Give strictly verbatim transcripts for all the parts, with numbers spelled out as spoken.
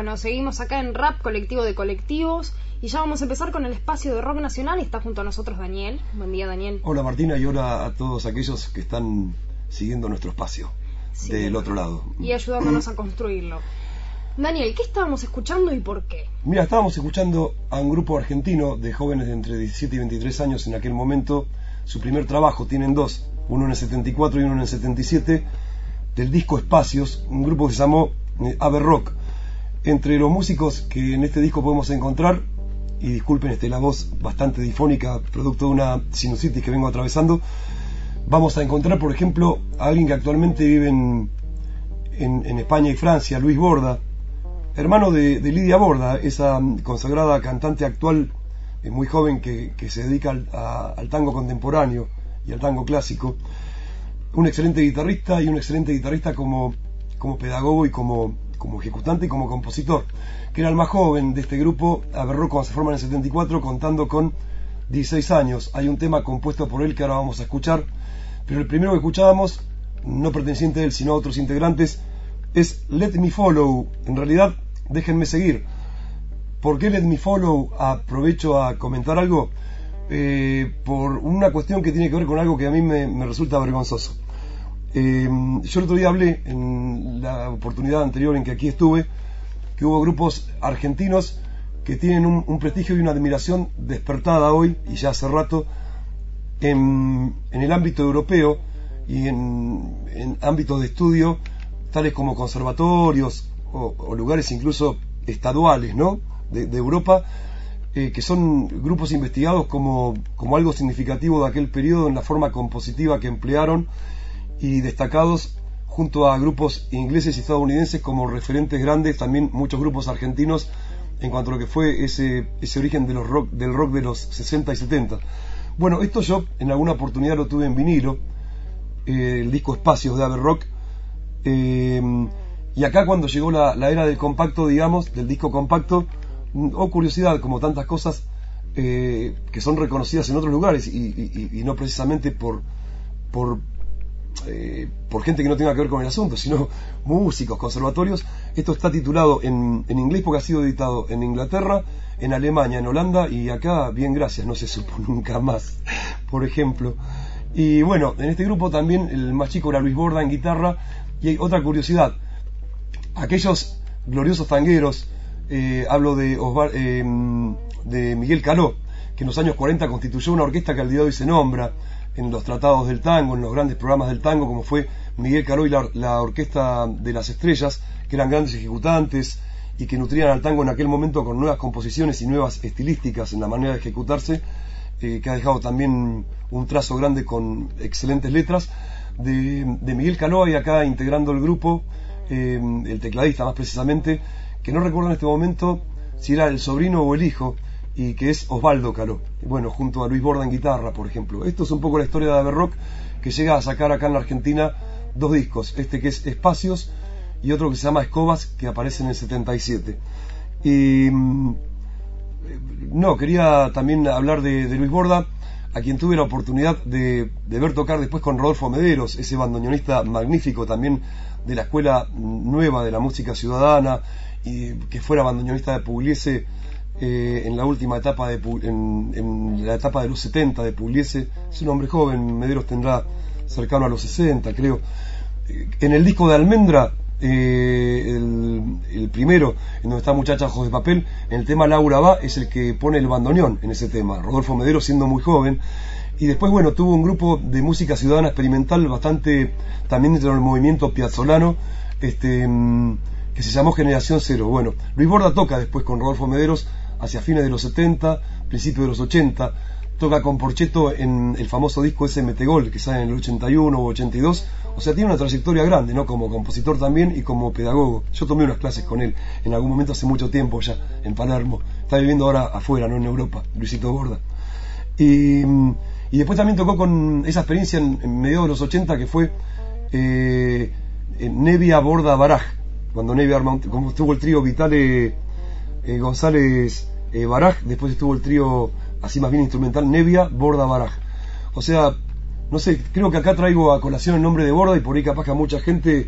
Bueno, seguimos acá en Rap, colectivo de colectivos, y ya vamos a empezar con el espacio de rock nacional y está junto a nosotros Daniel. Buen día, Daniel. Hola Martina, y hola a todos aquellos que están siguiendo nuestro espacio, sí, del otro lado. Y ayudándonos a construirlo. Daniel, ¿qué estábamos escuchando y por qué? Mira, estábamos escuchando a un grupo argentino de jóvenes de entre diecisiete y veintitrés años en aquel momento. Su primer trabajo, tienen dos, uno en el setenta y cuatro y uno en el setenta y siete, del disco Espacios, un grupo que se llamó eh, Ave Rock. Entre los músicos que en este disco podemos encontrar, y disculpen este, la voz bastante difónica, producto de una sinusitis que vengo atravesando, vamos a encontrar, por ejemplo, a alguien que actualmente vive en, en, en España y Francia, Luis Borda, hermano de, de Lidia Borda, esa consagrada cantante actual, eh, muy joven, que, que se dedica al, a, al tango contemporáneo y al tango clásico. Un excelente guitarrista y un excelente guitarrista como, como pedagogo y como, como ejecutante y como compositor, que era el más joven de este grupo. Ave Rock, cuando se forma en el setenta y cuatro, contando con dieciséis años. Hay un tema compuesto por él que ahora vamos a escuchar, pero el primero que escuchábamos, no perteneciente a él sino a otros integrantes, es Let Me Follow. En realidad, déjenme seguir. ¿Por qué Let Me Follow? Aprovecho a comentar algo, eh, por una cuestión que tiene que ver con algo que a mí me, me resulta vergonzoso. Eh, yo el otro día hablé, en la oportunidad anterior en que aquí estuve, que hubo grupos argentinos que tienen un, un prestigio y una admiración despertada hoy, y ya hace rato, en, en el ámbito europeo y en, en ámbitos de estudio, tales como conservatorios o, o lugares incluso estaduales, ¿no?, de, de Europa, eh, que son grupos investigados como, como algo significativo de aquel periodo en la forma compositiva que emplearon, y destacados junto a grupos ingleses y estadounidenses como referentes grandes, también muchos grupos argentinos en cuanto a lo que fue ese, ese origen de los rock, del rock de los sesenta y setenta. Bueno, esto yo en alguna oportunidad lo tuve en vinilo, eh, el disco Espacios de Ave Rock, eh, y acá cuando llegó la, la era del compacto, digamos, del disco compacto, oh curiosidad, como tantas cosas eh, que son reconocidas en otros lugares y, y, y no precisamente por por Eh, por gente que no tenga que ver con el asunto, sino músicos, conservatorios. Esto está titulado en, en inglés porque ha sido editado en Inglaterra, en Alemania, en Holanda, y acá, bien gracias, no se supo nunca más, por ejemplo. Y bueno, en este grupo también el más chico era Luis Borda en guitarra. Y hay otra curiosidad: aquellos gloriosos tangueros, eh, hablo de, Osvar, eh, de Miguel Caló, que en los años cuarenta constituyó una orquesta que al día de hoy se nombra en los tratados del tango, en los grandes programas del tango, como fue Miguel Caló y la, la Orquesta de las Estrellas, que eran grandes ejecutantes y que nutrían al tango en aquel momento con nuevas composiciones y nuevas estilísticas en la manera de ejecutarse, eh, que ha dejado también un trazo grande con excelentes letras. De, de Miguel Caló hay acá integrando el grupo, eh, el tecladista más precisamente, que no recuerdo en este momento si era el sobrino o el hijo, y que es Osvaldo Caló, bueno, junto a Luis Borda en guitarra, por ejemplo. Esto es un poco la historia de Ave Rock, que llega a sacar acá en la Argentina dos discos, este que es Espacios y otro que se llama Escobas, que aparece en el setenta y siete. Y no, quería también hablar de, de Luis Borda, a quien tuve la oportunidad de, de ver tocar después con Rodolfo Mederos, ese bandoneonista magnífico también de la escuela nueva de la música ciudadana, y que fuera bandoneonista de Pugliese Eh, en la última etapa de en, en la etapa de los setenta de Pugliese. Es un hombre joven, Mederos tendrá cercano a los sesenta, creo. Eh, en el disco de Almendra, eh, el, el primero, en donde está Muchacha Ojos de Papel, en el tema Laura va, es el que pone el bandoneón en ese tema, Rodolfo Mederos siendo muy joven. Y después, bueno, tuvo un grupo de música ciudadana experimental bastante también dentro del movimiento piazzolano, este, que se llamó Generación Cero. Bueno, Luis Borda toca después con Rodolfo Mederos hacia fines de los setenta, principios de los ochenta, toca con Porchetto en el famoso disco ese Metegol, que sale en el ochenta y uno o ochenta y dos, o sea, tiene una trayectoria grande, ¿no?, como compositor también y como pedagogo. Yo tomé unas clases con él en algún momento hace mucho tiempo ya, en Palermo. Está viviendo ahora afuera, no en Europa, Luisito Borda. Y, y después también tocó con esa experiencia en, en mediados de los ochenta, que fue eh, Nevia, Borda, Baraj, cuando Nevia arma, como estuvo el trío Vitale, Eh, González, eh, Baraj, después estuvo el trío así más bien instrumental, Nevia, Borda, Baraj. O sea, no sé, creo que acá traigo a colación el nombre de Borda, y por ahí capaz que a mucha gente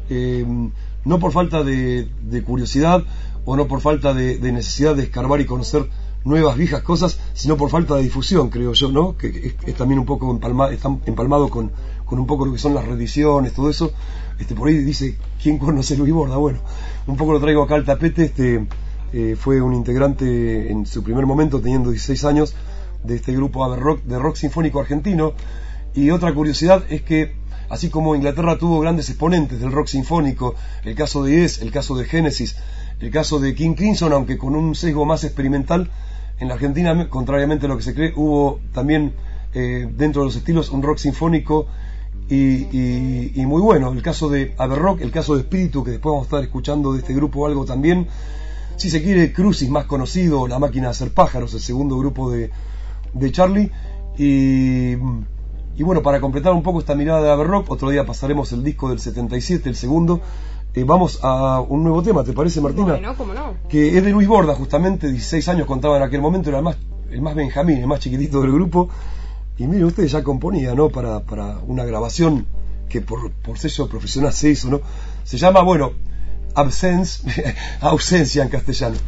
eh, no por falta de, de curiosidad o no por falta de, de necesidad de escarbar y conocer nuevas viejas cosas, sino por falta de difusión, creo yo, ¿no? Que es, es también un poco empalma, está empalmado con, con un poco lo que son las reediciones, todo eso. Este, por ahí dice, ¿quién conoce Luis Borda? Bueno, un poco lo traigo acá al tapete. Este, eh, fue un integrante en su primer momento, teniendo dieciséis años, de este grupo Ave Rock, de rock sinfónico argentino. Y otra curiosidad es que, así como Inglaterra tuvo grandes exponentes del rock sinfónico, el caso de Yes, el caso de Genesis, el caso de King Crimson, aunque con un sesgo más experimental, en la Argentina, contrariamente a lo que se cree, hubo también eh, dentro de los estilos un rock sinfónico y, y, y muy bueno. El caso de Ave Rock, el caso de Espíritu, que después vamos a estar escuchando de este grupo algo también. Si se quiere, Crucis, más conocido, La Máquina de Hacer Pájaros, el segundo grupo de, de Charlie. Y, y bueno, para completar un poco esta mirada de Ave Rock, otro día pasaremos el disco del setenta y siete, el segundo. Eh, vamos a un nuevo tema, ¿te parece, Martina? Bueno, ¿cómo no? Que es de Luis Borda, justamente, dieciséis años contaba en aquel momento, era el más, el más Benjamín, el más chiquitito del grupo. Y mire, usted ya componía, ¿no? Para, para una grabación que por, por sello profesional se hizo, ¿no? Se llama, bueno, Absence, ausencia en castellano.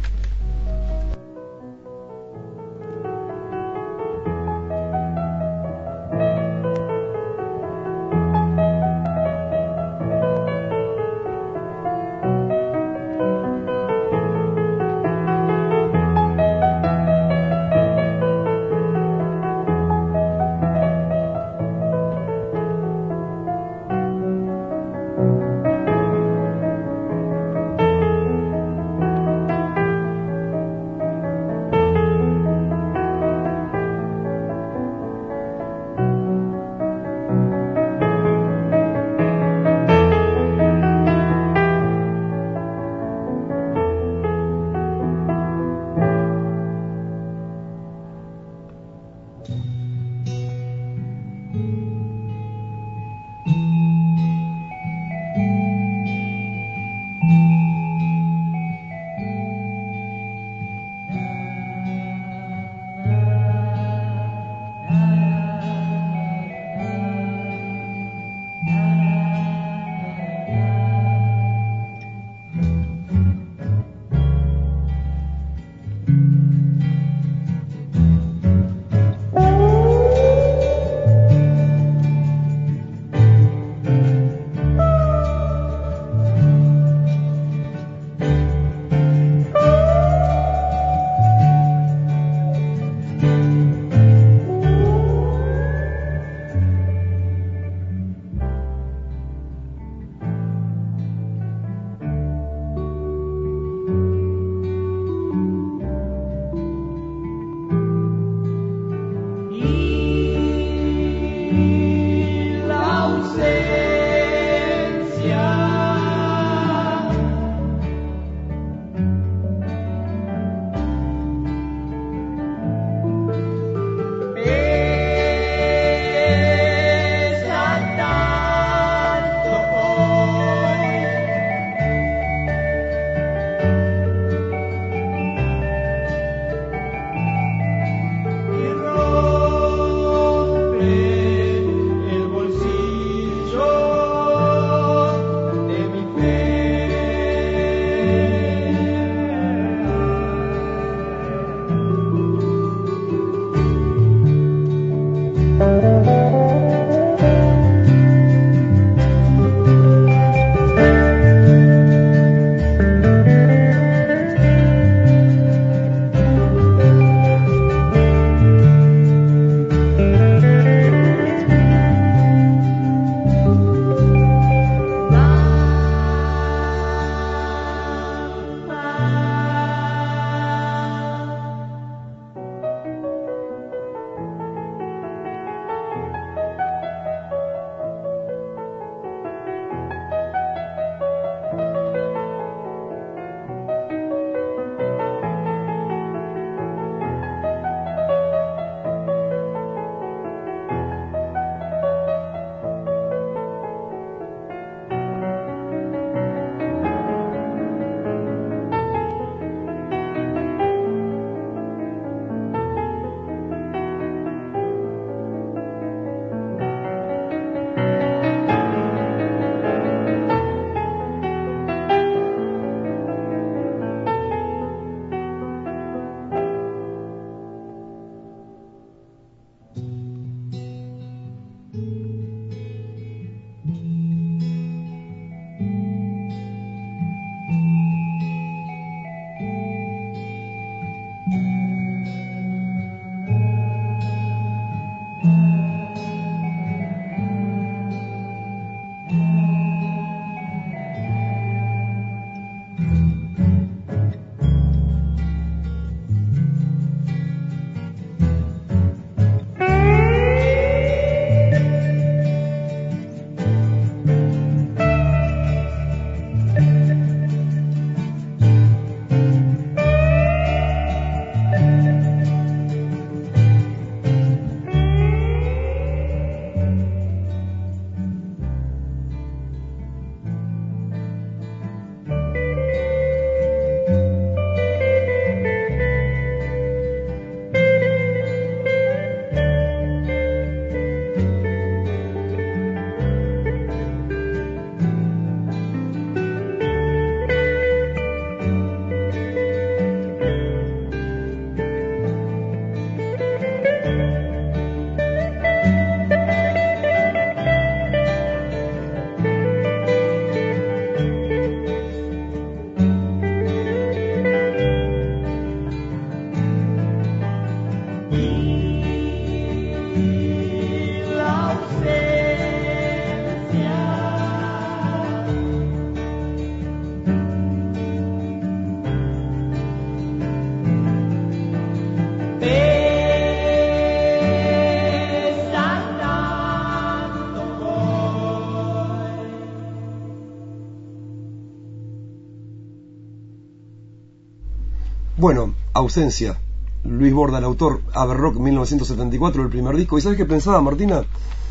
Bueno, Ausencia, Luis Borda, el autor, Averrock, mil novecientos setenta y cuatro, el primer disco. ¿Y sabes qué pensaba, Martina?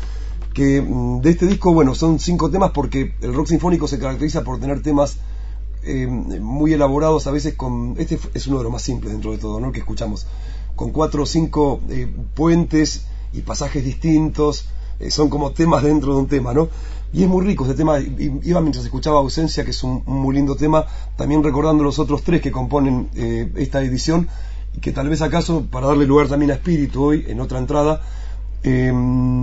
Que de este disco, bueno, son cinco temas porque el rock sinfónico se caracteriza por tener temas eh, muy elaborados, a veces con... Este es uno de los más simples dentro de todo, ¿no? Que escuchamos, con cuatro o cinco eh, puentes y pasajes distintos, eh, son como temas dentro de un tema, ¿no? Y es muy rico ese tema. Iba mientras escuchaba Ausencia, que es un, un muy lindo tema, también recordando los otros tres que componen eh, esta edición, y que tal vez acaso, para darle lugar también a Espíritu hoy, en otra entrada, eh,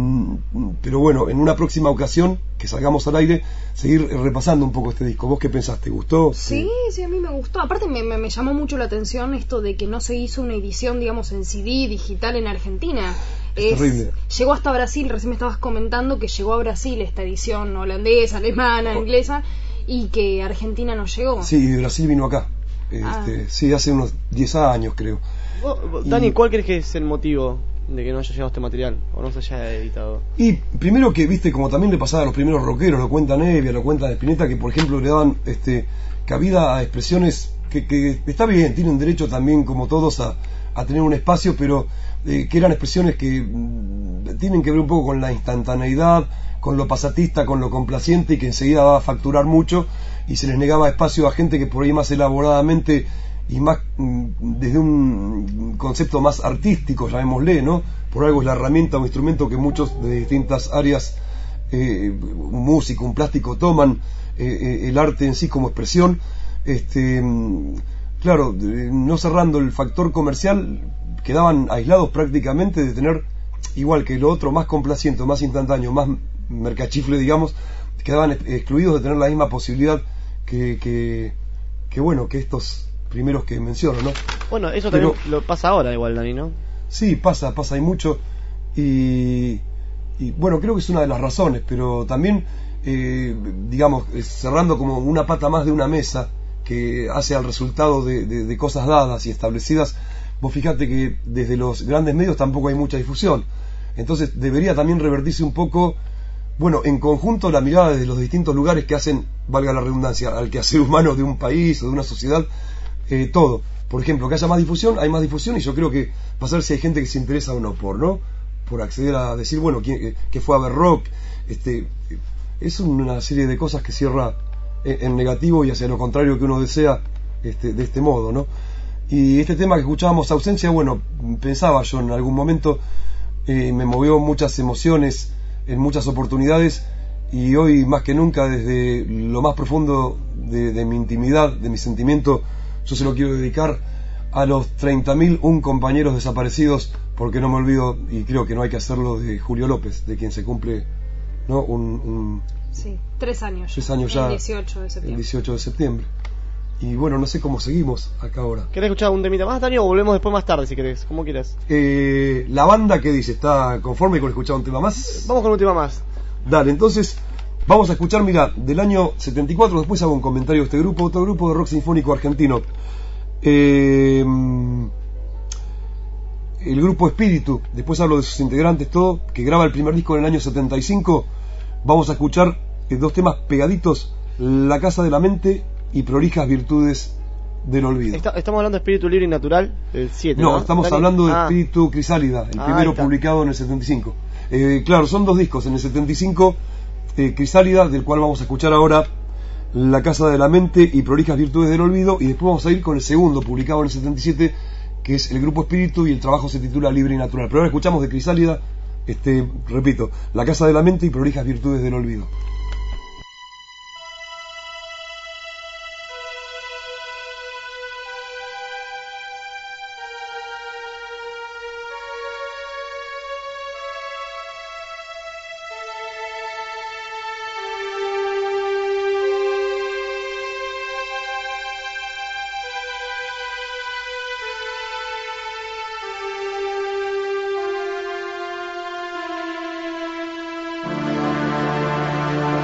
pero bueno, en una próxima ocasión que salgamos al aire, seguir repasando un poco este disco. ¿Vos qué pensaste? ¿Gustó? Sí, sí, sí, a mí me gustó. Aparte me, me, me llamó mucho la atención esto de que no se hizo una edición, digamos, en C D, digital en Argentina. Es Es, terrible. Llegó hasta Brasil, recién me estabas comentando que llegó a Brasil esta edición holandesa, alemana, Oh. inglesa, y que Argentina no llegó. Sí, y Brasil vino acá. Este, Ah. Sí, hace unos diez años, creo. Vos, vos, Y- Dani, ¿cuál crees que es el motivo de que no haya llegado este material o no se haya editado? Y primero que, viste, como también le pasaba a los primeros rockeros, lo cuenta Nevia, lo cuenta Spinetta, que por ejemplo le daban este, cabida a expresiones que, que está bien, tienen derecho también como todos a, a tener un espacio, pero eh, que eran expresiones que mm, tienen que ver un poco con la instantaneidad, con lo pasatista, con lo complaciente, y que enseguida va a facturar mucho, y se les negaba espacio a gente que por ahí más elaboradamente y más mm, desde un concepto más artístico, llamémosle, ¿no? Por algo es la herramienta o instrumento que muchos de distintas áreas, eh, un músico, un plástico, toman eh, eh, el arte en sí como expresión. Este, mm, claro, eh, no cerrando el factor comercial, quedaban aislados prácticamente de tener, igual que lo otro, más complaciente, más instantáneo, más mercachifle, digamos, quedaban ex- excluidos de tener la misma posibilidad que, que, que bueno, que estos primeros que menciono, ¿no? Bueno, eso Pero- también lo pasa ahora igual, Dani, ¿no? Sí, pasa, pasa, hay mucho. Y, y bueno, creo que es una de las razones, pero también, eh, digamos, eh, cerrando como una pata más de una mesa que hace al resultado de, de- de cosas dadas y establecidas, vos fijate que desde los grandes medios tampoco hay mucha difusión. Entonces debería también revertirse un poco, bueno, en conjunto la mirada desde los distintos lugares que hacen, valga la redundancia, al quehacer humano de un país o de una sociedad, eh, todo. Por ejemplo, que haya más difusión, hay más difusión, y yo creo que va a ser si hay gente que se interesa o no por, ¿no? Por acceder a decir, bueno, ¿quién, que fue a ver rock? Este, es una serie de cosas que cierra en, en negativo y hacia lo contrario que uno desea, este, de este modo, ¿no? Y este tema que escuchábamos, Ausencia, bueno, pensaba yo en algún momento, eh, me movió muchas emociones en muchas oportunidades, y hoy más que nunca, desde lo más profundo de, de mi intimidad, de mi sentimiento, yo se lo quiero dedicar a los treinta mil un compañeros desaparecidos, porque no me olvido, y creo que no hay que hacerlo, de Julio López, de quien se cumple, ¿no? un, un Sí, tres años. tres años El ya, dieciocho de el septiembre. dieciocho de septiembre. Y bueno, no sé cómo seguimos acá ahora. ¿Querés escuchar un temita más, Dani, o volvemos después más tarde si querés? Como quieras. Eh, la banda, ¿qué dice? ¿Está conforme con escuchar un tema más? Vamos con un tema más. Dale, entonces vamos a escuchar, mira, del año setenta y cuatro, después hago un comentario de este grupo, otro grupo de rock sinfónico argentino. Eh, el grupo Espíritu, después hablo de sus integrantes, todo, que graba el primer disco en el año setenta y cinco. Vamos a escuchar eh, dos temas pegaditos, La Casa de la Mente y Prolijas Virtudes del Olvido. Está- estamos hablando de Espíritu Libre y Natural, el siete, ¿no? No, estamos Dani. hablando de Ah, Espíritu Crisálida, el Ah, primero ahí está. publicado en el setenta y cinco. Eh, claro, son dos discos. En el setenta y cinco, eh, Crisálida, del cual vamos a escuchar ahora La Casa de la Mente y Prolijas Virtudes del Olvido, y después vamos a ir con el segundo, publicado en el setenta y siete, que es el Grupo Espíritu, y el trabajo se titula Libre y Natural. Pero ahora escuchamos de Crisálida, este, repito, La Casa de la Mente y Prolijas Virtudes del Olvido. Thank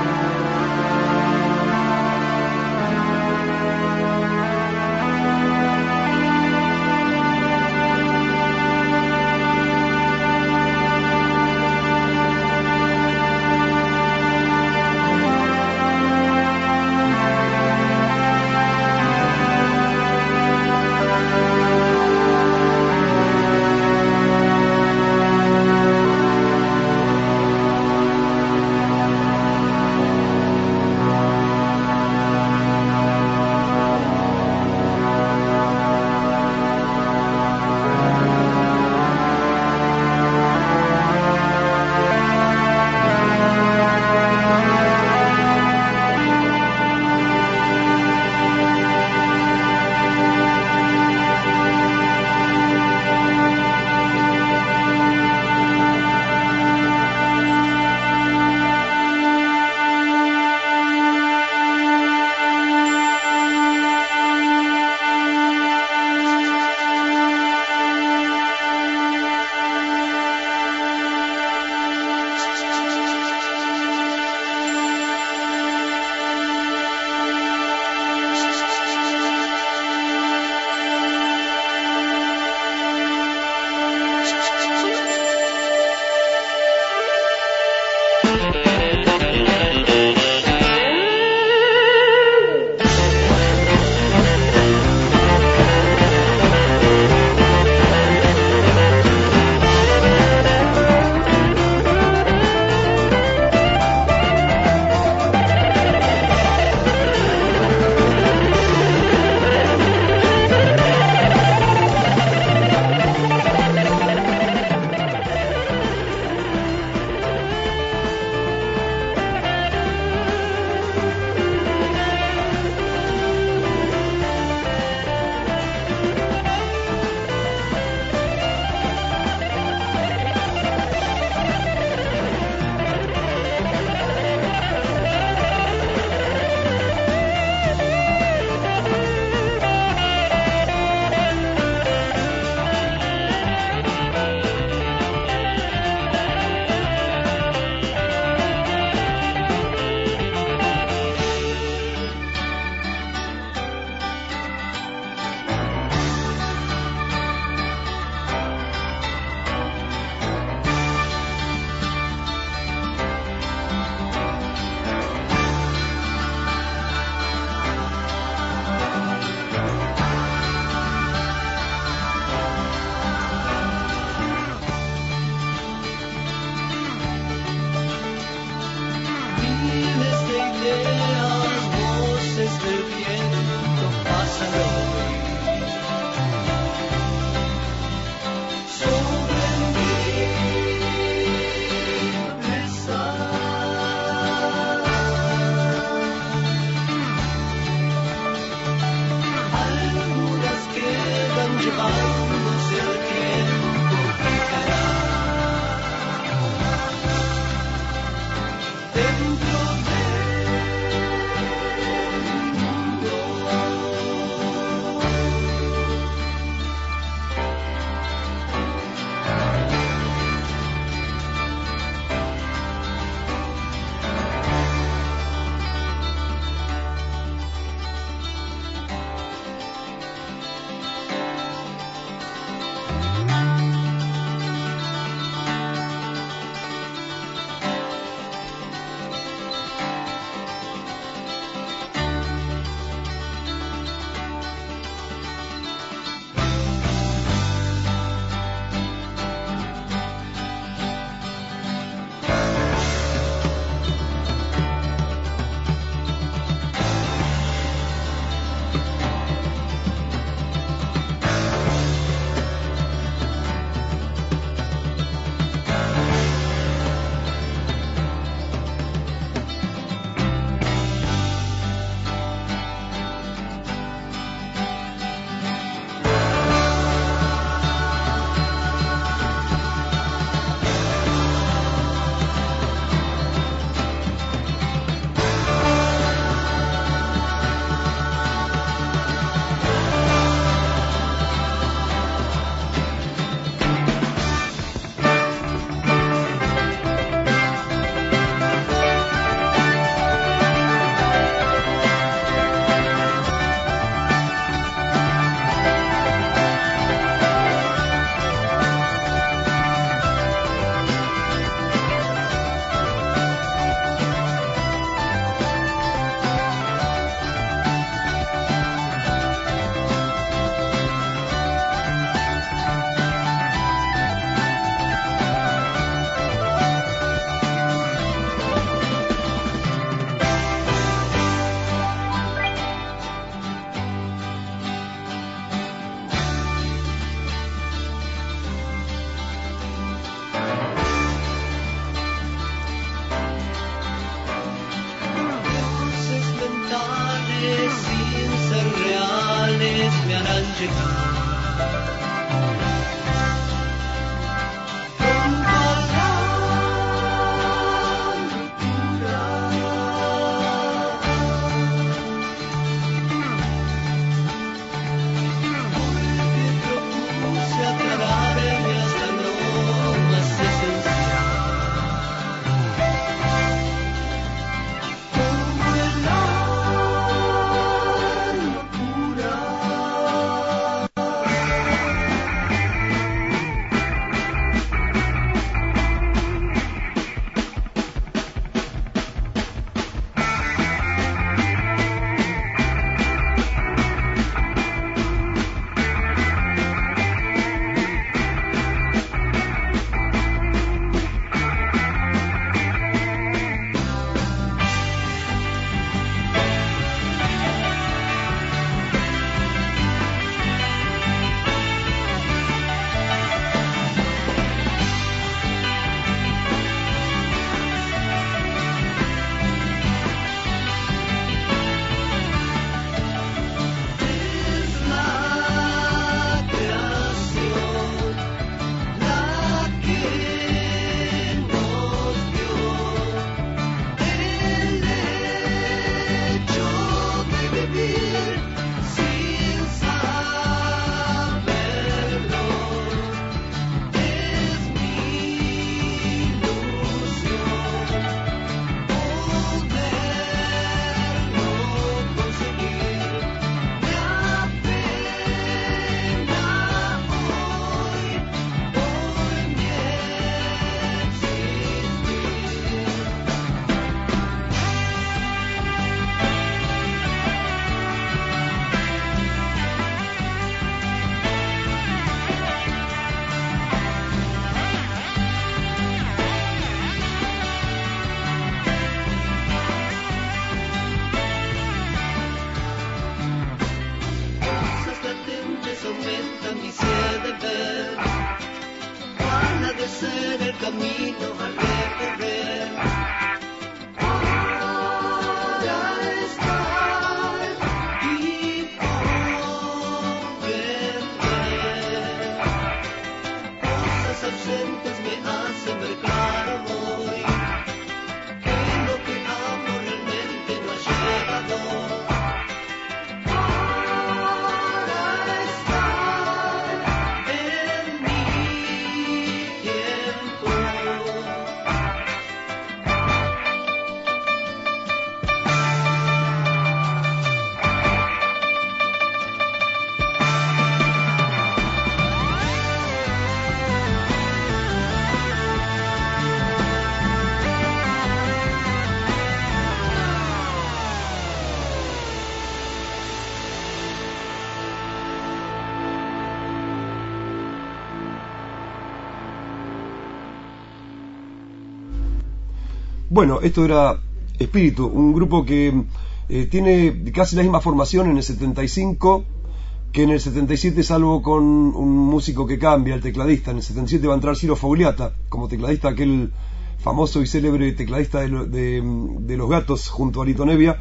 Bueno, esto era Espíritu, un grupo que eh, tiene casi la misma formación en el setenta y cinco que en el setenta y siete, salvo con un músico que cambia, el tecladista. En el setenta y siete va a entrar Ciro Fogliata como tecladista, aquel famoso y célebre tecladista de, lo, de, de Los Gatos junto a Lito Nebbia.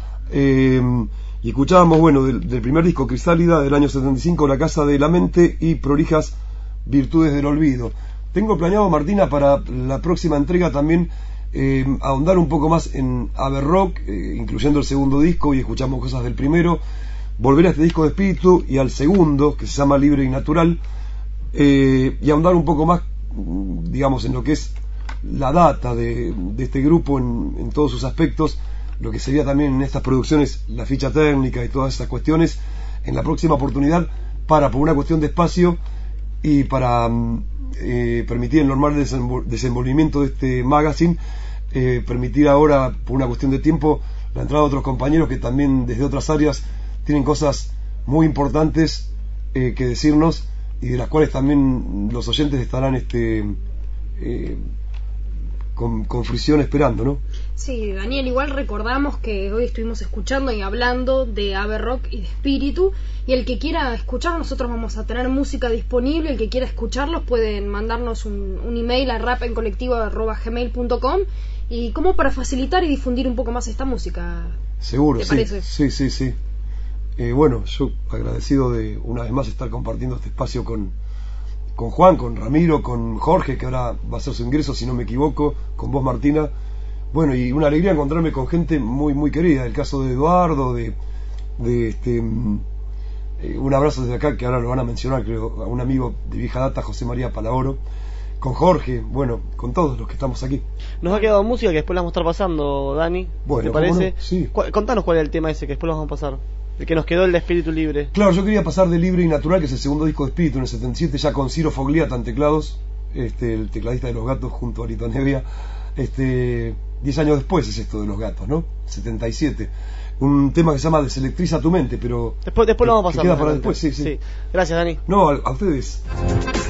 Eh, y escuchábamos, bueno, del, del primer disco, Crisálida, del año setenta y cinco, La Casa de la Mente y Prolijas Virtudes del Olvido. Tengo planeado, Martina, para la próxima entrega también eh, ahondar un poco más en Aberrock, eh, incluyendo el segundo disco, y escuchamos cosas del primero, volver a este disco de Espíritu y al segundo, que se llama Libre y Natural, eh, y ahondar un poco más, digamos, en lo que es la data de, de este grupo en, en todos sus aspectos, lo que sería también en estas producciones la ficha técnica y todas esas cuestiones, en la próxima oportunidad, para, por una cuestión de espacio y para eh, permitir el normal desenvol- desenvolvimiento de este magazine, eh, permitir ahora, por una cuestión de tiempo, la entrada de otros compañeros que también desde otras áreas tienen cosas muy importantes eh, que decirnos, y de las cuales también los oyentes estarán este eh, con, con fruición esperando, ¿no? Sí, Daniel, igual recordamos que hoy estuvimos escuchando y hablando de Aberrock y de Espíritu, y el que quiera escuchar, nosotros vamos a tener música disponible. El que quiera escucharlos pueden mandarnos un, un email a rap en colectivo arroba gmail punto com, y como para facilitar y difundir un poco más esta música. Seguro, ¿te sí, parece? sí, sí, sí. Eh, bueno, yo agradecido de una vez más estar compartiendo este espacio con, con Juan, con Ramiro, con Jorge, que ahora va a hacer su ingreso, si no me equivoco, con vos, Martina. Bueno, y una alegría encontrarme con gente muy muy querida, el caso de Eduardo, de, de este eh, un abrazo desde acá, que ahora lo van a mencionar, creo, a un amigo de vieja data, José María Palaboro, con Jorge, bueno, con todos los que estamos aquí. Nos ha quedado música que después la vamos a estar pasando, Dani, bueno, ¿te parece? No? Sí. Cu- contanos cuál es el tema ese, que después lo vamos a pasar. El que nos quedó, el de Espíritu Libre. Claro, yo quería pasar de Libre y Natural, que es el segundo disco de Espíritu, en el setenta y siete, ya con Ciro Fogliata en teclados, este, el tecladista de Los Gatos, junto a Arito Nevia. Este, diez años después es esto de Los Gatos, ¿no? setenta y siete. Un tema que se llama Deselectriza tu mente, pero... Después, después lo vamos a pasar. Queda para después, sí, sí, sí. Gracias, Dani. No, a, a ustedes.